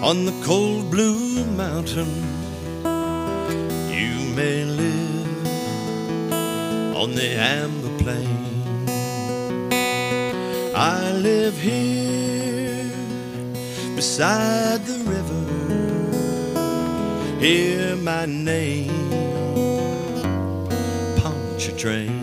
On the cold blue mountain, you may live on the amber plain. I live here beside the river. Hear my name, Pontchartrain.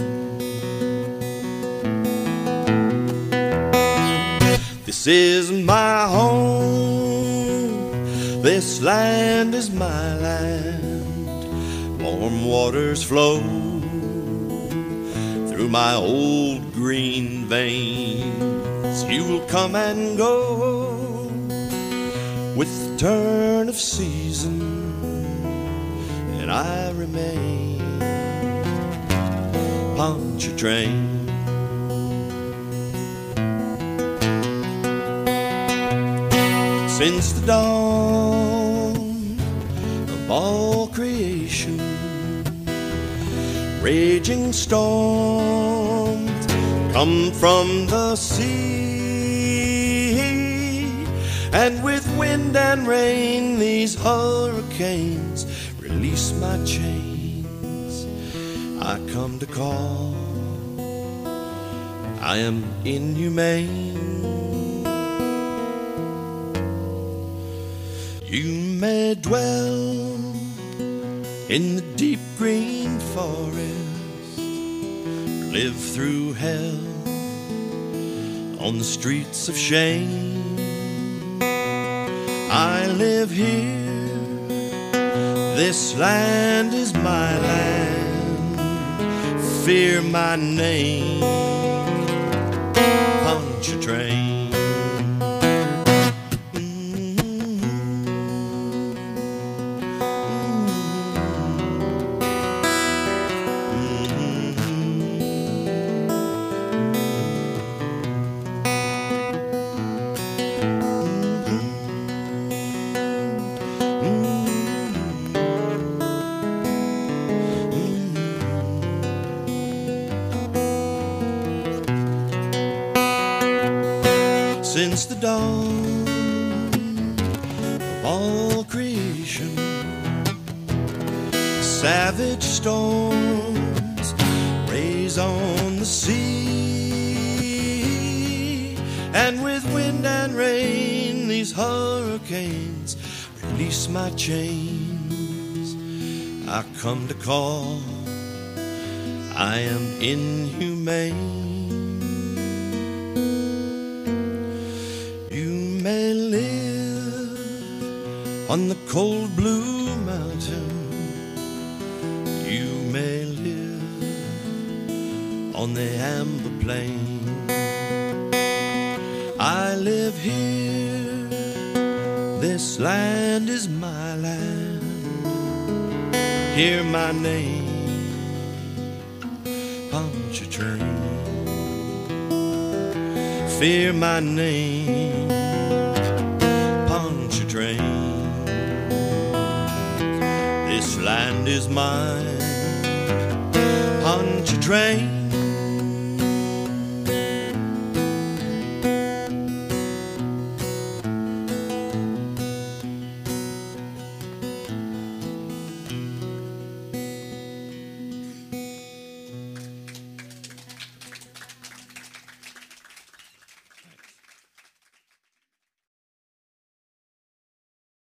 This is my home, this land is my land. Warm waters flow through my old green veins. You will come and go with the turn of season, and I remain Pontchartrain. Since the dawn of all creation, raging storms come from the sea, and with wind and rain these hurricanes release my chains. I come to call, I am inhumane. You may dwell in the deep green forest, live through hell on the streets of shame. I live here, this land is my land. Fear my name, Pontchartrain. Since the dawn of all creation, savage storms raise on the sea, and with wind and rain these hurricanes release my chains. I come to call, I am inhumane. May live on the cold blue mountain. You may live on the amber plain. I live here, this land is my land. Hear my name, Pontchartrain. Fear my name, Pontchartrain. This land is mine, Pontchartrain.